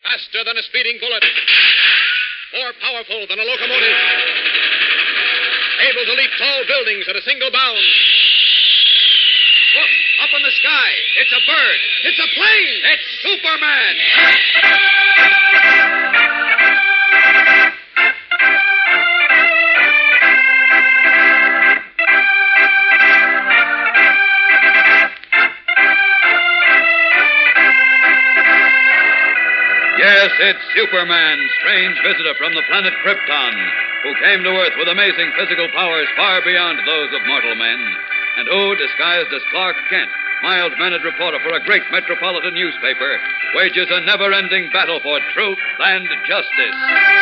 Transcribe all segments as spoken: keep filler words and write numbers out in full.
Faster than a speeding bullet. More powerful than a locomotive. Able to leap tall buildings at a single bound. Look, up in the sky. It's a bird. It's a plane. It's Superman. Yes, it's Superman, strange visitor from the planet Krypton, who came to Earth with amazing physical powers far beyond those of mortal men, and who, disguised as Clark Kent, mild-mannered reporter for a great metropolitan newspaper, wages a never-ending battle for truth and justice.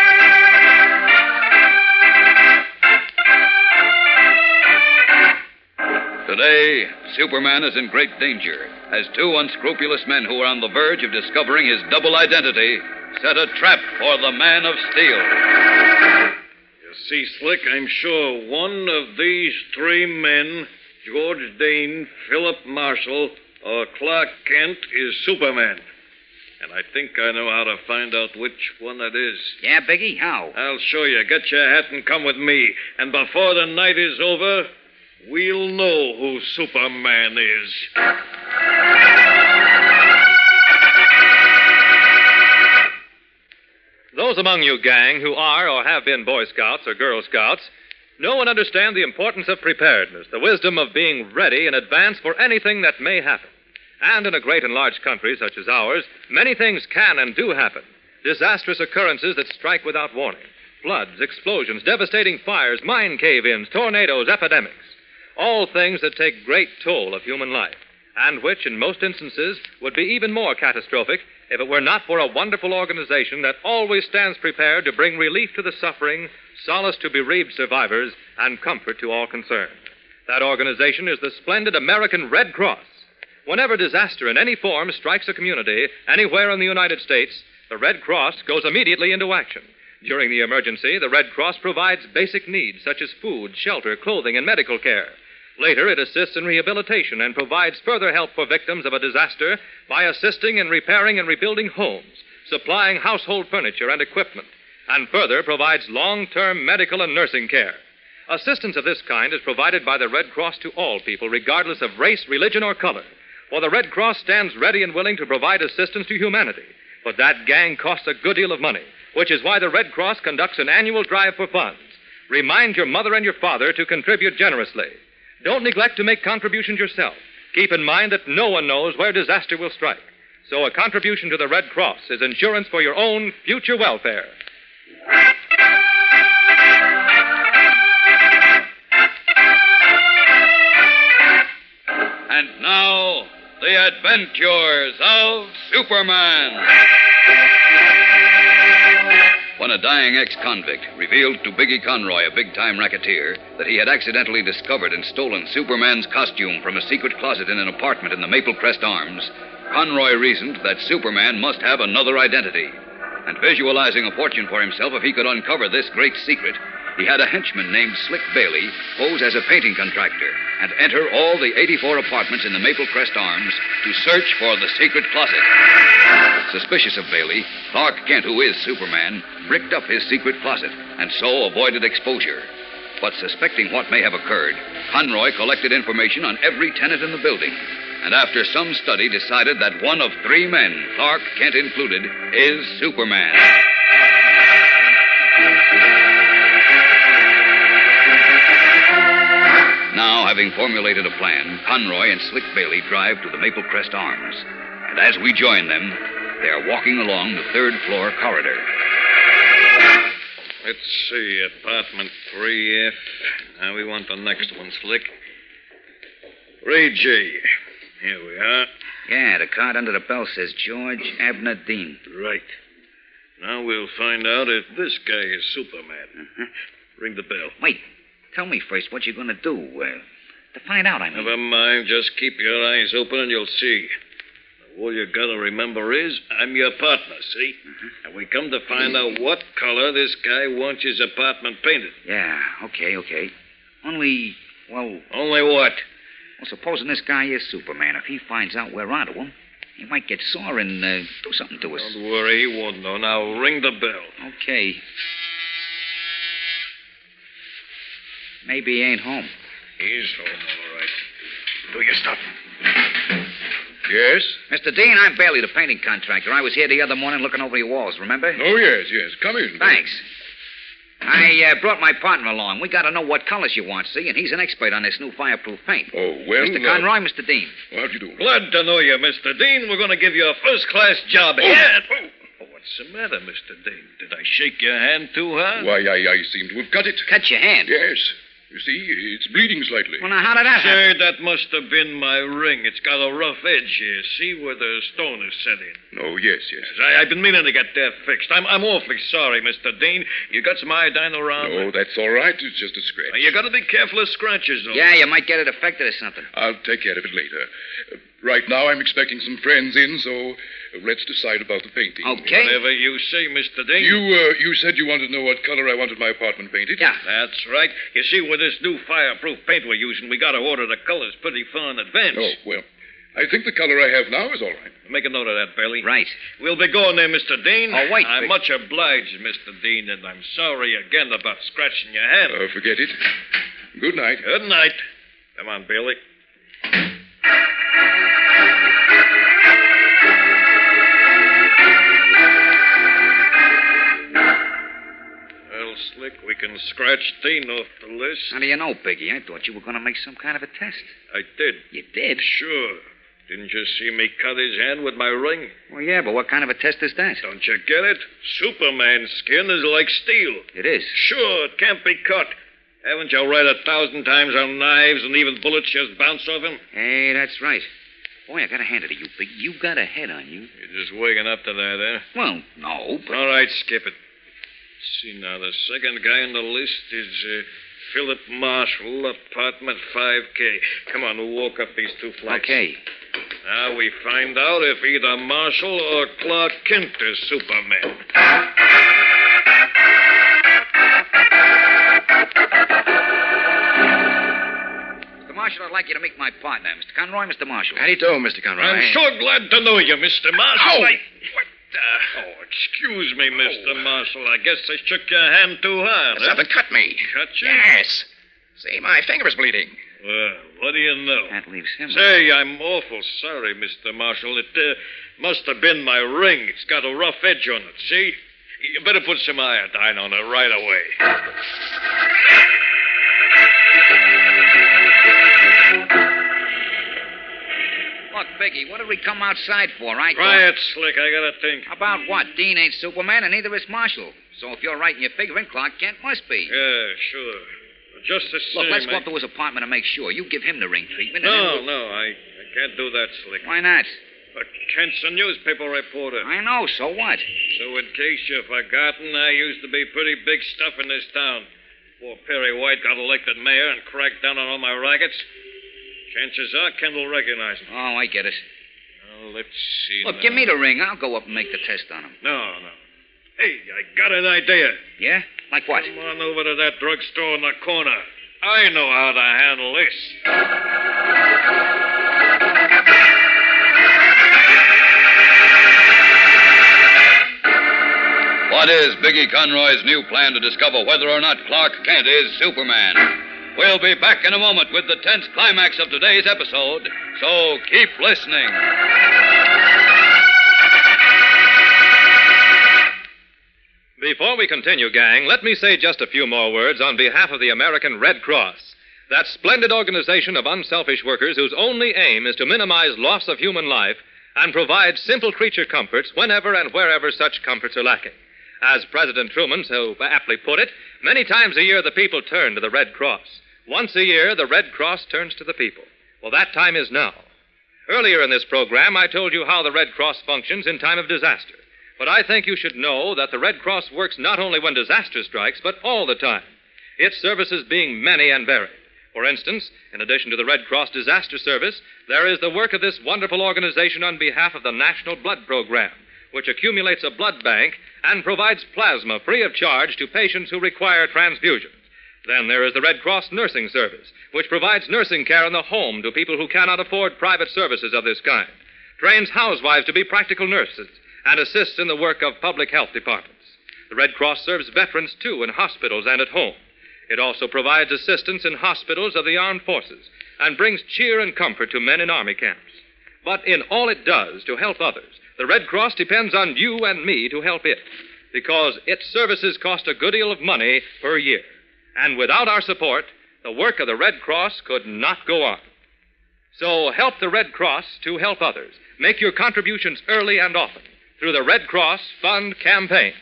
Today, Superman is in great danger as two unscrupulous men who are on the verge of discovering his double identity set a trap for the Man of Steel. You see, Slick, I'm sure one of these three men, George Dane, Philip Marshall, or Clark Kent, is Superman. And I think I know how to find out which one it is. Yeah, Biggie? How? I'll show you. Get your hat and come with me. And before the night is over, we'll know who Superman is. Those among you, gang, who are or have been Boy Scouts or Girl Scouts know and understand the importance of preparedness, the wisdom of being ready in advance for anything that may happen. And in a great and large country such as ours, many things can and do happen. Disastrous occurrences that strike without warning. Floods, explosions, devastating fires, mine cave-ins, tornadoes, epidemics. All things that take great toll of human life, and which, in most instances, would be even more catastrophic if it were not for a wonderful organization that always stands prepared to bring relief to the suffering, solace to bereaved survivors, and comfort to all concerned. That organization is the splendid American Red Cross. Whenever disaster in any form strikes a community, anywhere in the United States, the Red Cross goes immediately into action. During the emergency, the Red Cross provides basic needs such as food, shelter, clothing, and medical care. Later, it assists in rehabilitation and provides further help for victims of a disaster by assisting in repairing and rebuilding homes, supplying household furniture and equipment, and further provides long-term medical and nursing care. Assistance of this kind is provided by the Red Cross to all people, regardless of race, religion, or color. For the Red Cross stands ready and willing to provide assistance to humanity. But that, gang, costs a good deal of money, which is why the Red Cross conducts an annual drive for funds. Remind your mother and your father to contribute generously. Don't neglect to make contributions yourself. Keep in mind that no one knows where disaster will strike. So a contribution to the Red Cross is insurance for your own future welfare. And now, the adventures of Superman. When a dying ex-convict revealed to Biggie Conroy, a big-time racketeer, that he had accidentally discovered and stolen Superman's costume from a secret closet in an apartment in the Maple Crest Arms, Conroy reasoned that Superman must have another identity. And visualizing a fortune for himself if he could uncover this great secret, he had a henchman named Slick Bailey pose as a painting contractor and enter all the eighty-four apartments in the Maple Crest Arms to search for the secret closet. Suspicious of Bailey, Clark Kent, who is Superman, bricked up his secret closet and so avoided exposure. But suspecting what may have occurred, Conroy collected information on every tenant in the building, and after some study decided that one of three men, Clark Kent included, is Superman. Now, having formulated a plan, Conroy and Slick Bailey drive to the Maple Crest Arms. And as we join them, they are walking along the third floor corridor. Let's see, apartment three F. Now we want the next one, Slick. three G. Here we are. Yeah, the card under the bell says George Abner Dean. Right. Now we'll find out if this guy is Superman. Uh-huh. Ring the bell. Wait, tell me first what you're going to do. Uh, to find out, I mean. Never mind. Just keep your eyes open and you'll see. All you got to remember is I'm your partner, see? Uh-huh. And we come to find out what color this guy wants his apartment painted. Yeah, okay, okay. Only, well... Only what? Well, supposing this guy is Superman, if he finds out we're onto him, He might get sore and uh, do something to us. Don't worry, he won't know. Now, ring the bell. Okay. Maybe he ain't home. He's home, all right. Do your stuff. Yes? Mister Dean, I'm Bailey, the painting contractor. I was here the other morning looking over your walls, remember? Oh, yes, yes. Come in. Thanks. I uh, brought my partner along. We got to know what colors you want, see, and he's an expert on this new fireproof paint. Oh, well... Mister uh, Conroy, Mister Dean. How do you do? Glad to know you, Mister Dean. We're going to give you a first-class job Oh. here. Oh, what's the matter, Mister Dean? Did I shake your hand too hard? Why, I, I seem to have cut it. Cut your hand. Yes. You see, it's bleeding slightly. Well, now, how did that happen? Say, that must have been my ring. It's got a rough edge here. See where the stone is set in? Oh, yes, yes. I, I've been meaning to get that fixed. I'm, I'm awfully sorry, Mister Dean. You got some iodine around? Oh, that's all right. It's just a scratch. You got to be careful of scratches, though. Yeah, you might get it affected or something. I'll take care of it later. Uh, right now, I'm expecting some friends in, so uh, let's decide about the painting. Okay. Whatever you say, Mister Dean. You, uh, you said you wanted to know what color I wanted my apartment painted? Yeah. That's right. You see, with this new fireproof paint we're using, we got to order the colors pretty far in advance. Oh, well, I think the color I have now is all right. Make a note of that, Bailey. Right. We'll be going there, Mister Dean. Oh, wait, I'm Vic. much obliged, Mister Dean, and I'm sorry again about scratching your hand. Uh, forget it. Good night. Good night. Come on, Bailey. Well, Slick, we can scratch Dean off the list. How do you know, Biggie? I thought you were going to make some kind of a test. I did. You did? Sure. Didn't you see me cut his hand with my ring? Well, yeah, but what kind of a test is that? Don't you get it? Superman's skin is like steel. It is. Sure, it can't be cut. Haven't you read a thousand times how knives and even bullets just bounce off him? Hey, that's right. Boy, I got to hand it to you, Biggie. You got a head on you. You're just waking up to that, eh? Well, no, but... All right, skip it. See, now, the second guy on the list is uh, Philip Marshall, apartment five K. Come on, we'll walk up these two flights. Okay. Now we find out if either Marshall or Clark Kent is Superman. Mister Marshall, I'd like you to meet my partner, Mister Conroy, Mister Marshall. How do you do, Mister Conroy? I'm sure glad to know you, Mister Marshall. Ow! I... What the... Oh, excuse me, Mister Marshall. I guess I shook your hand too hard. huh? Something cut me. Cut you? Yes. See, my finger's bleeding. Well, what do you know? That leaves him. Say, I'm awful sorry, Mister Marshall. It uh, must have been my ring. It's got a rough edge on it, see? You better put some iodine on it right away. Look, Biggie, what did we come outside for? I Try it, Slick. I gotta think. About what? Dean ain't Superman, and neither is Marshall. So if you're right in your figuring, Clark Kent must be. Yeah, sure. But just the Look, same... let's go I... up to his apartment and make sure. You give him the ring treatment. and then No, we'll- no, I, I can't do that, Slick. Why not? But Kent's a newspaper reporter. I know, so what? So in case you've forgotten, I used to be pretty big stuff in this town. Before Perry White got elected mayor and cracked down on all my rackets. Chances are Kent will recognize me. Oh, I get it. Well, let's see Look, now. give me the ring. I'll go up and make the test on him. No, no. Hey, I got an idea. Yeah? Like what? Come on over to that drugstore in the corner. I know how to handle this. What is Biggie Conroy's new plan to discover whether or not Clark Kent is Superman? We'll be back in a moment with the tense climax of today's episode, so keep listening. Before we continue, gang, let me say just a few more words on behalf of the American Red Cross, that splendid organization of unselfish workers whose only aim is to minimize loss of human life and provide simple creature comforts whenever and wherever such comforts are lacking. As President Truman so aptly put it, many times a year the people turn to the Red Cross. Once a year, the Red Cross turns to the people. Well, that time is now. Earlier in this program, I told you how the Red Cross functions in time of disaster. But I think you should know that the Red Cross works not only when disaster strikes, but all the time. Its services being many and varied. For instance, in addition to the Red Cross Disaster Service, there is the work of this wonderful organization on behalf of the National Blood Program, which accumulates a blood bank and provides plasma free of charge to patients who require transfusions. Then there is the Red Cross Nursing Service, which provides nursing care in the home to people who cannot afford private services of this kind. trains housewives to be practical nurses, and assists in the work of public health departments. The Red Cross serves veterans, too, in hospitals and at home. It also provides assistance in hospitals of the armed forces and brings cheer and comfort to men in army camps. But in all it does to help others, the Red Cross depends on you and me to help it, because its services cost a good deal of money per year. And without our support, the work of the Red Cross could not go on. So help the Red Cross to help others. Make your contributions early and often through the Red Cross Fund campaign.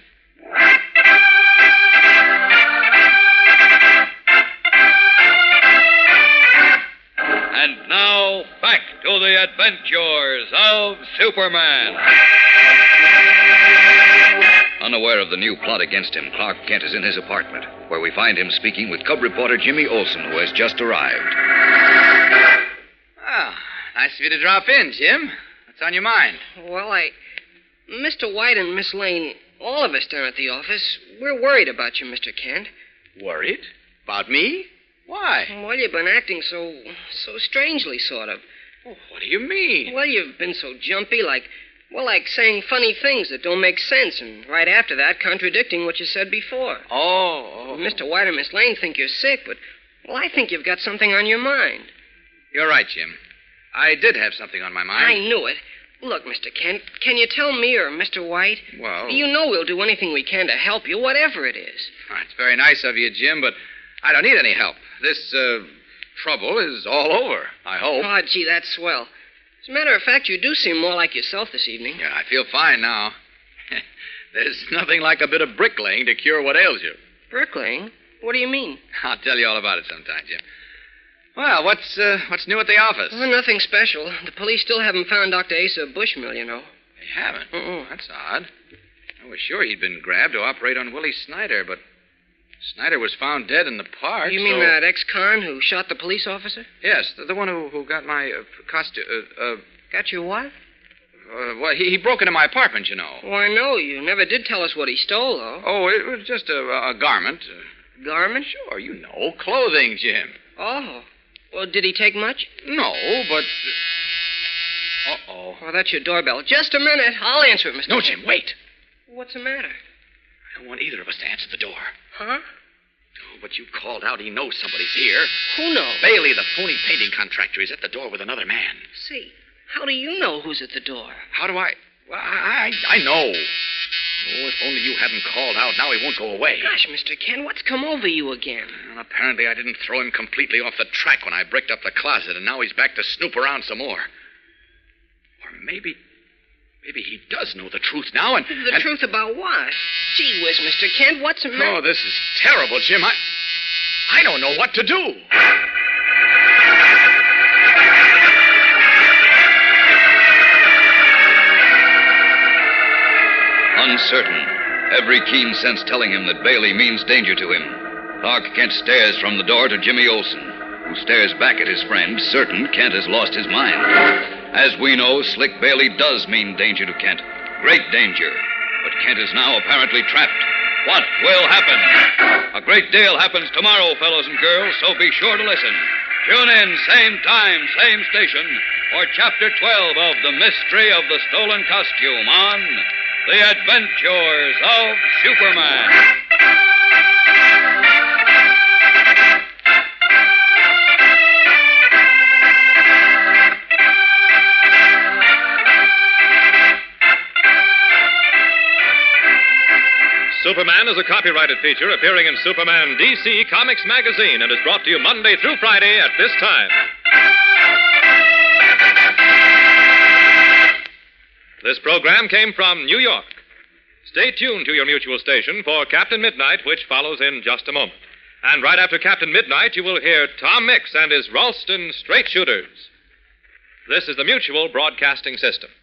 And now, back to the adventures of Superman. Unaware of the new plot against him, Clark Kent is in his apartment, where we find him speaking with cub reporter Jimmy Olsen, who has just arrived. Oh, nice of you to drop in, Jim. What's on your mind? Well, I... Mister White and Miss Lane, all of us down at the office, we're worried about you, Mister Kent. Worried? About me? Why? Well, you've been acting so... so strangely, sort of. Oh, what do you mean? Well, you've been so jumpy, like... Well, like saying funny things that don't make sense, and right after that, contradicting what you said before. Oh, oh. Mister White and Miss Lane think you're sick, but... Well, I think you've got something on your mind. You're right, Jim. I did have something on my mind. I knew it. Look, Mister Kent, can you tell me or Mister White? Well... You know we'll do anything we can to help you, whatever it is. Oh, it's very nice of you, Jim, but I don't need any help. This, uh, trouble is all over, I hope. Oh, gee, that's swell. As a matter of fact, you do seem more like yourself this evening. Yeah, I feel fine now. There's nothing like a bit of bricklaying to cure what ails you. Bricklaying? What do you mean? I'll tell you all about it sometime, Jim. Well, what's uh, what's new at the office? Well, nothing special. The police still haven't found Doctor Asa Bushmill, you know. They haven't? Uh-uh. That's odd. I was sure he'd been grabbed to operate on Willie Snyder, but Snyder was found dead in the park. You mean so... that ex-con who shot the police officer? Yes, the, the one who, who got my uh, costume. Uh, uh, got your what? Uh, well, he, he broke into my apartment, you know. Why, no, you never did tell us what he stole, though. Oh, it was just a, a garment. Garment? Sure, you know, clothing, Jim. Oh. Well, did he take much? No, but... Uh-oh. Oh, that's your doorbell. Just a minute. I'll answer it, Mister No, Jim, wait. What's the matter? I don't want either of us to answer the door. Huh? Oh, but you called out. He knows somebody's here. Who knows? Bailey, the phony painting contractor. He's at the door with another man. See, how do you know who's at the door? How do I... Well, I, I know. Oh, if only you hadn't called out. Now he won't go away. Gosh, Mister Ken, what's come over you again? Well, apparently I didn't throw him completely off the track when I bricked up the closet, and now he's back to snoop around some more. Or maybe... Maybe he does know the truth now, and... The and... truth about what? Gee whiz, Mister Kent, what's the matter? Oh, this is terrible, Jim. I... I don't know what to do. Uncertain, every keen sense telling him that Bailey means danger to him, Clark Kent stares from the door to Jimmy Olsen, who stares back at his friend, certain Kent has lost his mind. As we know, Slick Bailey does mean danger to Kent. Great danger. But Kent is now apparently trapped. What will happen? A great deal happens tomorrow, fellows and girls, so be sure to listen. Tune in, same time, same station, for Chapter twelve of The Mystery of the Stolen Costume on The Adventures of Superman. Superman is a copyrighted feature appearing in Superman D C Comics Magazine and is brought to you Monday through Friday at this time. This program came from New York. Stay tuned to your mutual station for Captain Midnight, which follows in just a moment. And right after Captain Midnight, you will hear Tom Mix and his Ralston Straight Shooters. This is the Mutual Broadcasting System.